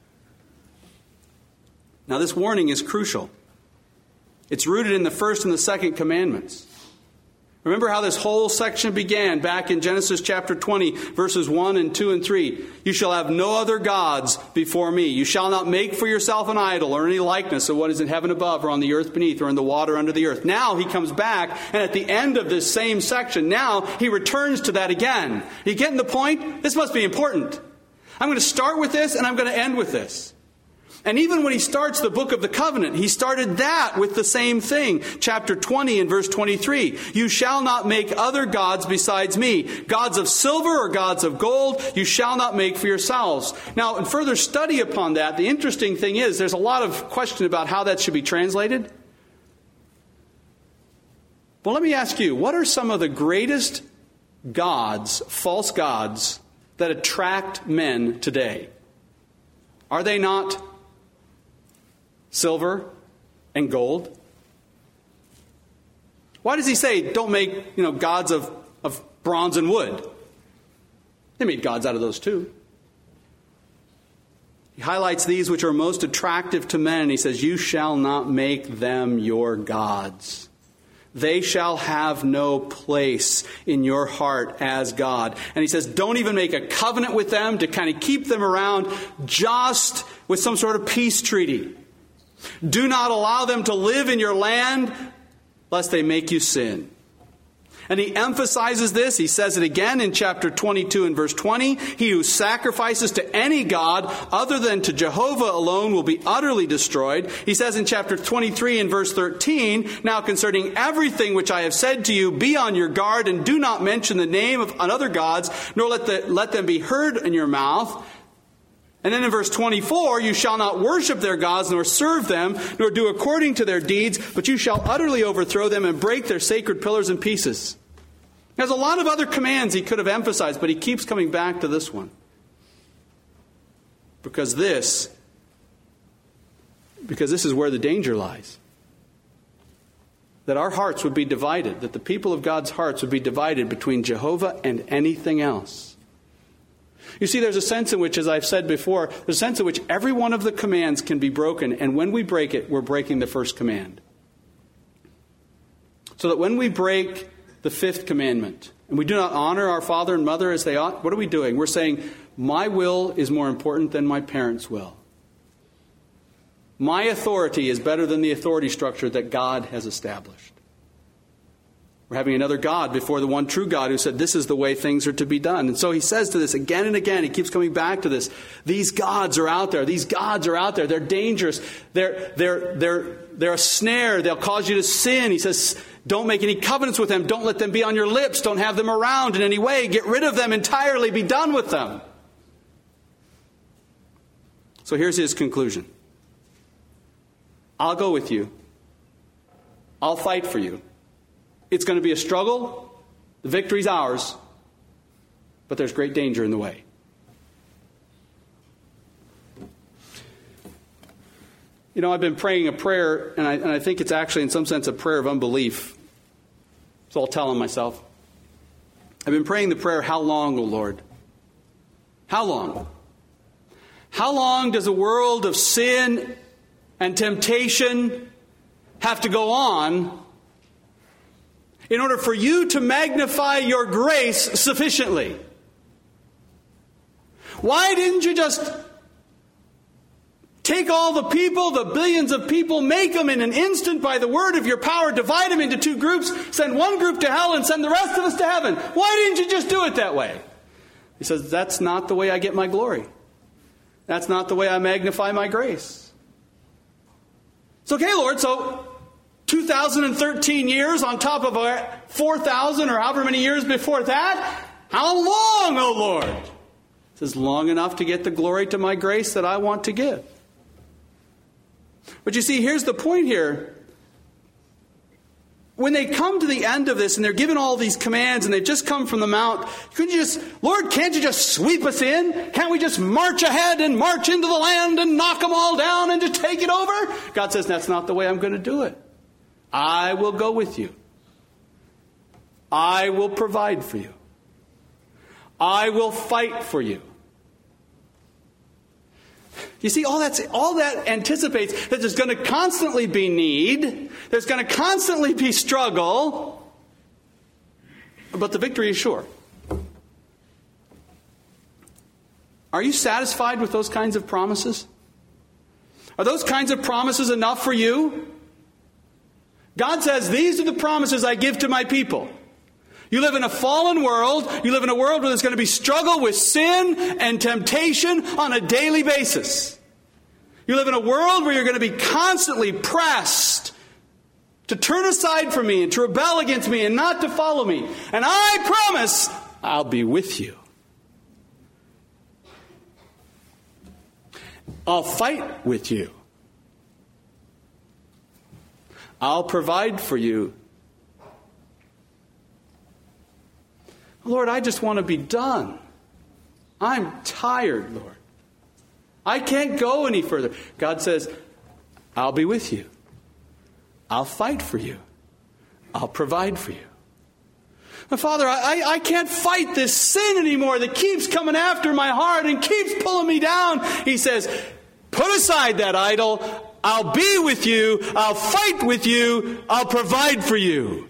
Now this warning is crucial. It's rooted in the first and the second commandments. Remember how this whole section began back in Genesis chapter twenty, verses one and two and three. You shall have no other gods before me. You shall not make for yourself an idol or any likeness of what is in heaven above or on the earth beneath or in the water under the earth. Now he comes back, and at the end of this same section, now he returns to that again. Are you getting the point? This must be important. I'm going to start with this, and I'm going to end with this. And even when he starts the book of the covenant, he started that with the same thing. Chapter twenty and verse twenty-three. You shall not make other gods besides me. Gods of silver or gods of gold, you shall not make for yourselves. Now, in further study upon that, the interesting thing is there's a lot of question about how that should be translated. Well, let me ask you, what are some of the greatest gods, false gods, that attract men today? Are they not silver and gold? Why does he say don't make, you know, gods of, of bronze and wood? They made gods out of those too. He highlights these which are most attractive to men, and he says, you shall not make them your gods. They shall have no place in your heart as God. And he says, don't even make a covenant with them to kind of keep them around, just with some sort of peace treaty. Do not allow them to live in your land, lest they make you sin. And he emphasizes this. He says it again in chapter twenty-two and verse twenty. He who sacrifices to any god other than to Jehovah alone will be utterly destroyed. He says in chapter twenty-three and verse thirteen, now concerning everything which I have said to you, be on your guard and do not mention the name of other gods, nor let, the, let them be heard in your mouth. And then in verse twenty-four, you shall not worship their gods, nor serve them, nor do according to their deeds, but you shall utterly overthrow them and break their sacred pillars in pieces. There's a lot of other commands he could have emphasized, but he keeps coming back to this one. Because this, because this is where the danger lies. That our hearts would be divided, that the people of God's hearts would be divided between Jehovah and anything else. You see, there's a sense in which, as I've said before, there's a sense in which every one of the commands can be broken, and when we break it, we're breaking the first command. So that when we break the fifth commandment, and we do not honor our father and mother as they ought, what are we doing? We're saying, my will is more important than my parents' will. My authority is better than the authority structure that God has established. We're having another God before the one true God who said this is the way things are to be done. And so he says to this again and again, he keeps coming back to this. These gods are out there. These gods are out there. They're dangerous. They're, they're, they're, they're a snare. They'll cause you to sin. He says, don't make any covenants with them. Don't let them be on your lips. Don't have them around in any way. Get rid of them entirely. Be done with them. So here's his conclusion. I'll go with you. I'll fight for you. It's going to be a struggle. The victory's ours. But there's great danger in the way. You know, I've been praying a prayer, and I, and I think it's actually in some sense a prayer of unbelief. So I'll tell him myself. I've been praying the prayer, how long, O Lord? How long? How long does a world of sin and temptation have to go on in order for you to magnify your grace sufficiently? Why didn't you just take all the people, the billions of people, make them in an instant by the word of your power, divide them into two groups, send one group to hell and send the rest of us to heaven? Why didn't you just do it that way? He says, that's not the way I get my glory. That's not the way I magnify my grace. It's okay, Lord, so two thousand thirteen years on top of our four thousand or however many years before that, how long, O Lord? It says, long enough to get the glory to my grace that I want to give. But you see, here's the point here. When they come to the end of this and they're given all these commands and they've just come from the mount, couldn't you just, Lord, can't you just sweep us in? Can't we just march ahead and march into the land and knock them all down and just take it over? God says, that's not the way I'm going to do it. I will go with you. I will provide for you. I will fight for you. You see, all that's all that anticipates that there's going to constantly be need, there's going to constantly be struggle, but the victory is sure. Are you satisfied with those kinds of promises? Are those kinds of promises enough for you? God says, these are the promises I give to my people. You live in a fallen world. You live in a world where there's going to be struggle with sin and temptation on a daily basis. You live in a world where you're going to be constantly pressed to turn aside from me and to rebel against me and not to follow me. And I promise I'll be with you. I'll fight with you. I'll provide for you. Lord, I just want to be done. I'm tired, Lord. I can't go any further. God says, I'll be with you. I'll fight for you. I'll provide for you. Now, Father, I, I can't fight this sin anymore that keeps coming after my heart and keeps pulling me down. He says, put aside that idol. I'll be with you. I'll fight with you. I'll provide for you.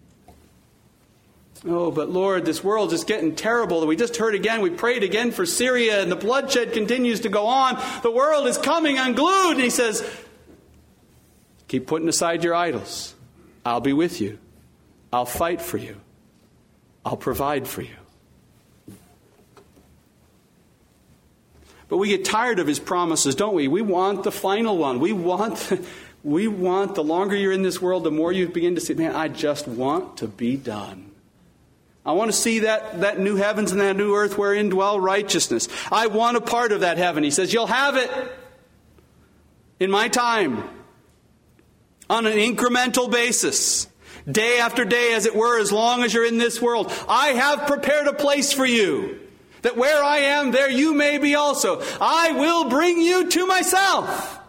Oh, but Lord, this world is getting terrible. We just heard again, we prayed again for Syria, and the bloodshed continues to go on. The world is coming unglued. And he says, keep putting aside your idols. I'll be with you. I'll fight for you. I'll provide for you. But we get tired of his promises, don't we? We want the final one. We want, we want, the longer you're in this world, the more you begin to say, man, I just want to be done. I want to see that, that new heavens and that new earth wherein dwell righteousness. I want a part of that heaven. He says, you'll have it in my time on an incremental basis, day after day, as it were, as long as you're in this world. I have prepared a place for you, that where I am, there you may be also. I will bring you to myself.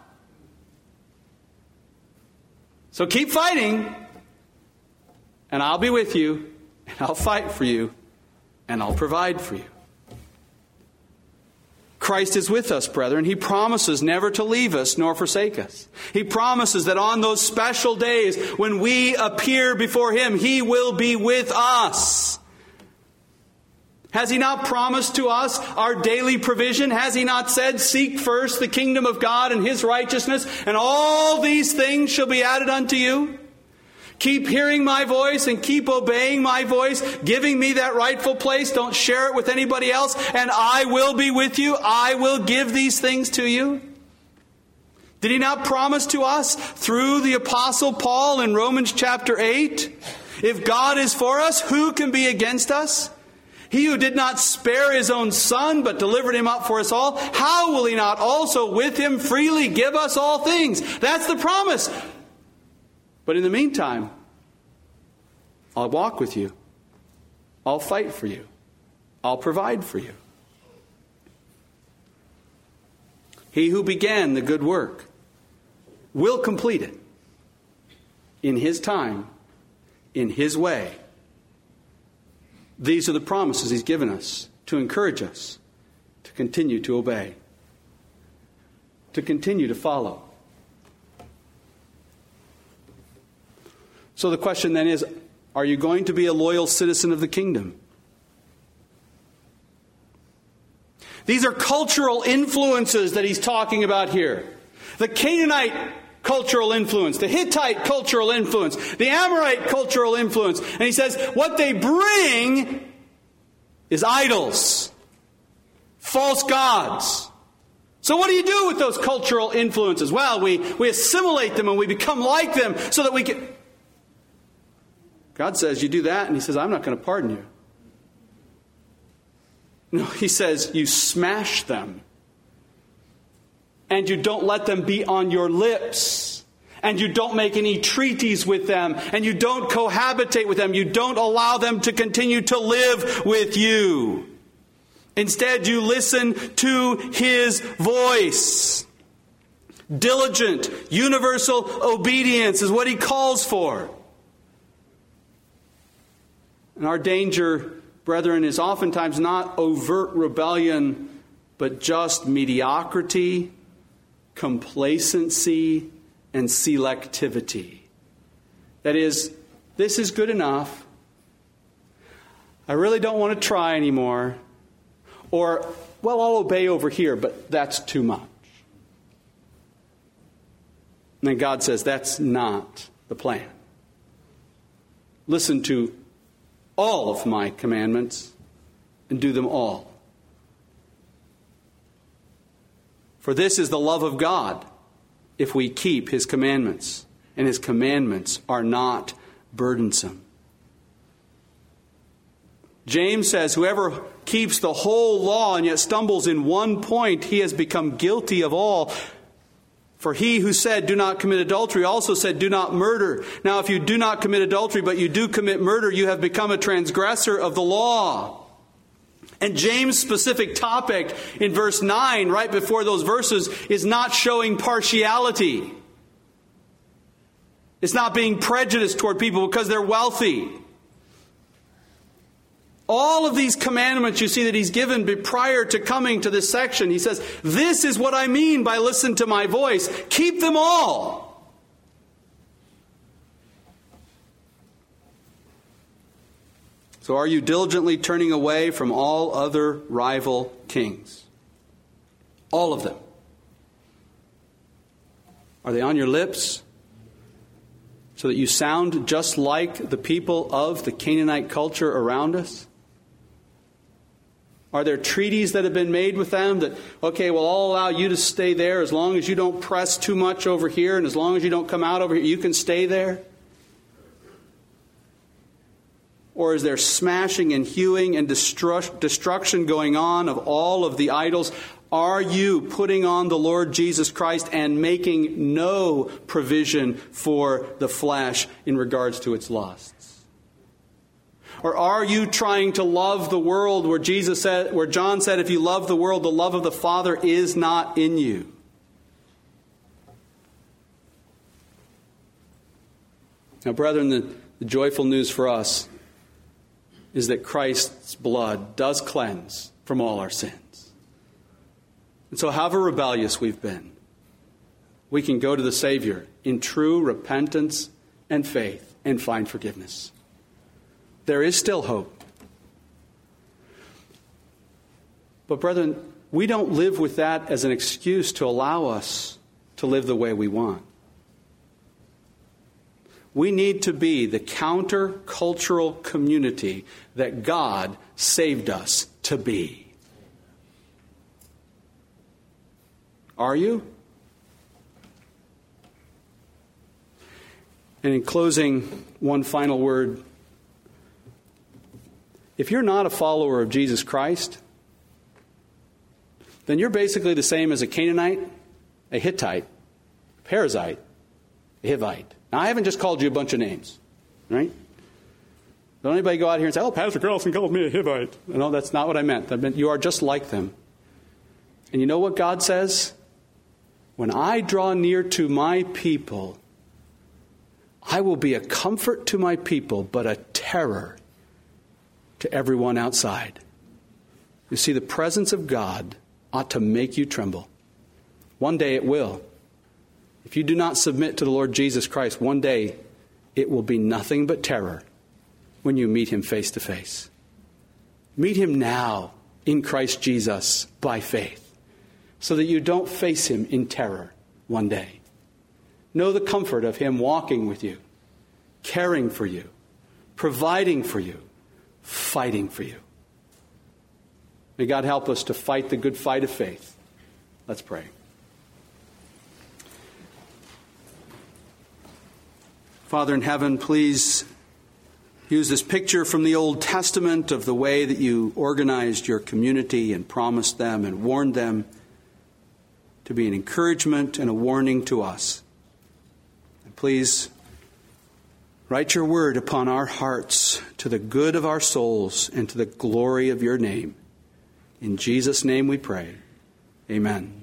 So keep fighting, and I'll be with you. I'll fight for you, and I'll provide for you. Christ is with us, brethren. He promises never to leave us nor forsake us. He promises that on those special days when we appear before him, he will be with us. Has he not promised to us our daily provision? Has he not said, seek first the kingdom of God and his righteousness, and all these things shall be added unto you? Keep hearing my voice and keep obeying my voice, giving me that rightful place. Don't share it with anybody else, and I will be with you. I will give these things to you. Did he not promise to us through the Apostle Paul in Romans chapter eight? If God is for us, who can be against us? He who did not spare his own son, but delivered him up for us all, how will he not also with him freely give us all things? That's the promise. But in the meantime, I'll walk with you. I'll fight for you. I'll provide for you. He who began the good work will complete it in his time, in his way. These are the promises he's given us to encourage us to continue to obey, to continue to follow. So the question then is, are you going to be a loyal citizen of the kingdom? These are cultural influences that he's talking about here. The Canaanite cultural influence, the Hittite cultural influence, the Amorite cultural influence. And he says what they bring is idols, false gods. So what do you do with those cultural influences? Well, we, we assimilate them and we become like them so that we can... God says you do that, and he says, I'm not going to pardon you. No, he says you smash them. And you don't let them be on your lips. And you don't make any treaties with them. And you don't cohabitate with them. You don't allow them to continue to live with you. Instead, you listen to his voice. Diligent, universal obedience is what he calls for. And our danger, brethren, is oftentimes not overt rebellion, but just mediocrity, complacency, and selectivity. That is, this is good enough. I really don't want to try anymore. Or, well, I'll obey over here, but that's too much. And then God says, that's not the plan. Listen to all of my commandments and do them all. For this is the love of God, if we keep his commandments, and his commandments are not burdensome. James says, whoever keeps the whole law and yet stumbles in one point, he has become guilty of all. For he who said, do not commit adultery, also said, do not murder. Now, if you do not commit adultery, but you do commit murder, you have become a transgressor of the law. And James' specific topic in verse nine, right before those verses, is not showing partiality. It's not being prejudiced toward people because they're wealthy. All of these commandments you see that he's given prior to coming to this section, he says, this is what I mean by listen to my voice. Keep them all. So are you diligently turning away from all other rival kings? All of them. Are they on your lips? So that you sound just like the people of the Canaanite culture around us? Are there treaties that have been made with them that, okay, well, I'll allow you to stay there as long as you don't press too much over here and as long as you don't come out over here, you can stay there? Or is there smashing and hewing and destru- destruction going on of all of the idols? Are you putting on the Lord Jesus Christ and making no provision for the flesh in regards to its lusts? Or are you trying to love the world where Jesus said, where John said, if you love the world, the love of the Father is not in you? Now, brethren, the, the joyful news for us is that Christ's blood does cleanse from all our sins. And so however rebellious we've been, we can go to the Savior in true repentance and faith and find forgiveness. There is still hope. But brethren, we don't live with that as an excuse to allow us to live the way we want. We need to be the counter-cultural community that God saved us to be. Are you? And in closing, one final word. If you're not a follower of Jesus Christ, then you're basically the same as a Canaanite, a Hittite, a Perizzite, a Hivite. Now, I haven't just called you a bunch of names, right? Don't anybody go out here and say, oh, Pastor Carlson called me a Hivite. No, that's not what I meant. I meant you are just like them. And you know what God says? When I draw near to my people, I will be a comfort to my people, but a terror to everyone outside. You see, the presence of God ought to make you tremble. One day it will. If you do not submit to the Lord Jesus Christ, one day it will be nothing but terror when you meet him face to face. Meet him now in Christ Jesus by faith, so that you don't face him in terror one day. Know the comfort of him walking with you, caring for you, providing for you, fighting for you. May God help us to fight the good fight of faith. Let's pray. Father in heaven, please use this picture from the Old Testament of the way that you organized your community and promised them and warned them to be an encouragement and a warning to us. And please write your word upon our hearts to the good of our souls and to the glory of your name. In Jesus' name we pray. Amen.